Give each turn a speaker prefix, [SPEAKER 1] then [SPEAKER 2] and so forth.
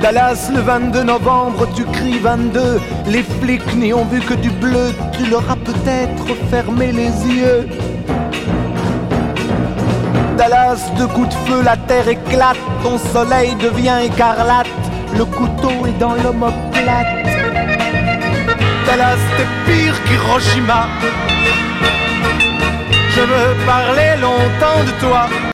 [SPEAKER 1] Dallas, le 22 novembre, tu cries 22. Les flics n'y ont vu que du bleu. Tu leur as peut-être fermé les yeux. Dallas, deux coups de feu, la terre éclate. Ton soleil devient écarlate. Le couteau est dans l'omoplate. Dallas, t'es pire qu'Hiroshima. Je veux parler longtemps de toi.